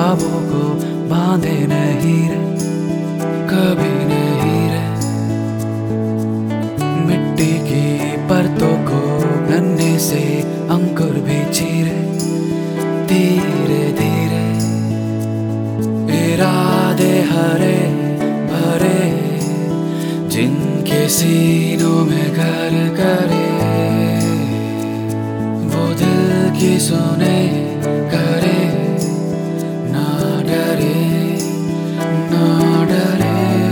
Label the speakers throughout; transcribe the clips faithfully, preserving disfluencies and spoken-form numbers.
Speaker 1: ख्वाबों को बांधे नहीं रे, कभी नहीं रे। मिट्टी की परतों को गन्ने से अंकुर भी चीरे, धीरे धीरे। इरादे हरे भरे जिनके सीनों में घर करे, वो दिल की सुने करे, ना डरे ना डरे।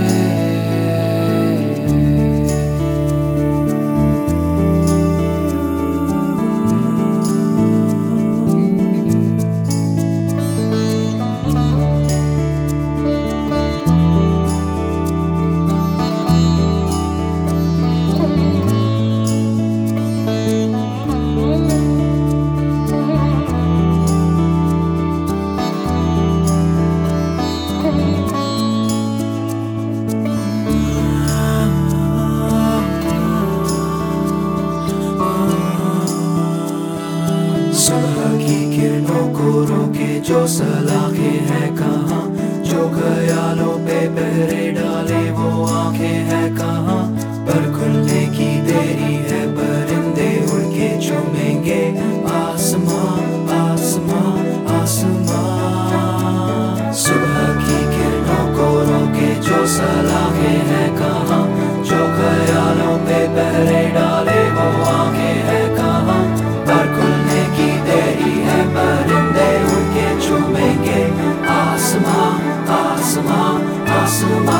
Speaker 2: सुबह की किरणों को रोके जो सलाखें हैं कहाँ, जो ख्यालों पे पहरे डाले वो आंखें हैं कहाँ। पर खुलने की देरी है, परिंदे उड़ के चूमेंगे आसमां आसमां आसमां। सुबह की किरणों को रोके जो सलाखें हैं कहाँ, जो ख्यालों पे पहरे डाले वो आंखें हैं कहाँ। पर खुलने की देरी है, परिंदे उड़ के चूमेंगे आसमां आसमां आसमां।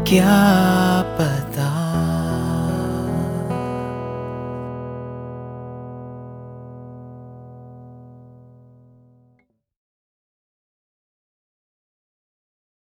Speaker 2: क्या